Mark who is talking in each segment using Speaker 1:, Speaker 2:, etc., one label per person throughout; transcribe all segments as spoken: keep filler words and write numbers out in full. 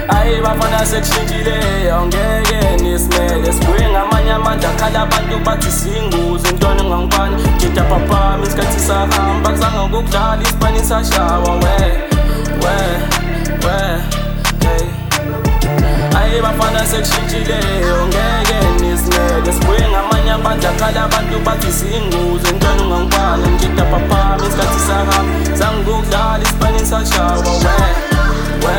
Speaker 1: Ayi bafana sekushintshile angeke nisimele sibuye ngamanye amandla khala abantu bathi singuze intwana engangifani ngida phaphama isikhathi sahamba kuzange ngokudlala isipani sashawa we we we hey ayi bafana sekushintshile angeke nisimele sibuye ngamanye amandla khala abantu bathi singuze intwana engangifani ngida phaphama isikhathi sahamba kuzange ngokudlala isipani sashawa we we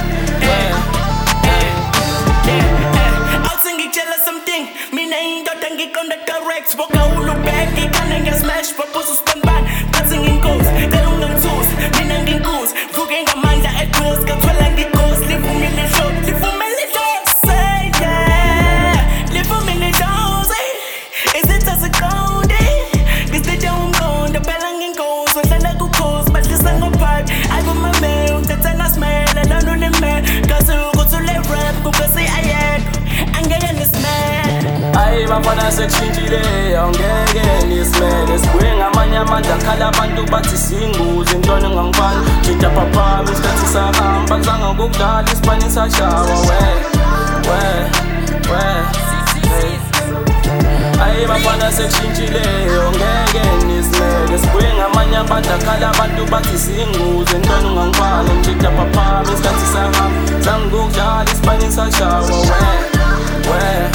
Speaker 2: Mina indoda ngiqonda direct Spoka ulubek ikhane nge-smash Propose uspan ban Bathi nginkosi Cela ungangithusi Mina nginkuzi Vuke ngamandla e-close Kathwala ngikhosi Livumile shot Livumile shot Say yeah Livumile shot Izitha ziqonde Ngisithe umqonda Phela nginkosi Wahlala kukhosi Bahlisa ngopipe Ayibumame Uthetha nasimele Lona ulimele Kasi ukuthi ule-rap Kukasi ayedwa Angeke nisimele
Speaker 1: Ayi bafana sekushintshile angeke nisimele sibuye ngamanye amandla khala abantu bathi singuze intwana engangifani ngida phaphama isikhathi sahamba kuzange ngokudlala isipani sashawa we we we hey ayi bafana sekushintshile angeke nisimele sibuye ngamanye amandla khala abantu bathi singuze intwana engangifani ngida phaphama isikhathi sahamba kuzange ngokudlala isipani sashawa we we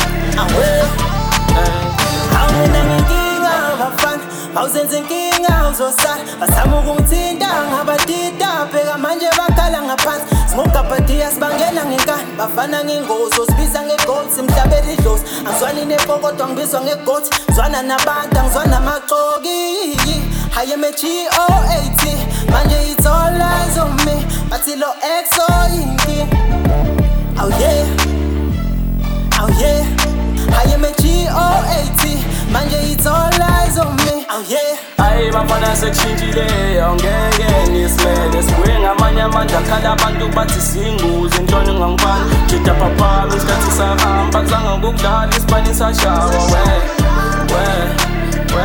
Speaker 3: Awena nginkinga bafana Mawuzenze inkinga uzosala Basama ukungithinta ngabadida Pheka manje bakhala ngaphansi Simugabhadiya sibangela ngenkani Bafana ngingozi Osibiza ngegold Simhlabela idlozi Angizwani nepokodo ngibizwa ngegothi Ngizwana nabantu Angizwana amaxoki I am a G O A T Manje it's all eyes on me Bathi lo X O yinkinga Oh yeah Oh yeah I am a G O A T Manje it's all eyes on me Oh yeah
Speaker 1: Ayi bafana sekushintshile angeke nisimele sibuye ngamanye amandla khala abantu bathi singuze intwana engangifani ngida phaphama isikhathi sahamba kuzange ngokudlala isipani sashawa we we we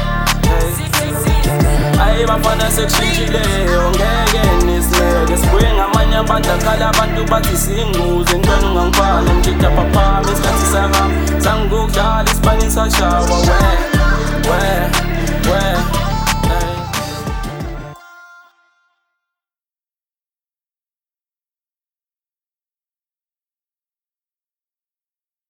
Speaker 1: hey ayi bafana sekushintshile angeke nisimele sibuye ngamanye amandla khala abantu bathi singuze intwana engangifani ngida phaphama isikhathi sahamba kuzange ngokudlala isipani sashawa we we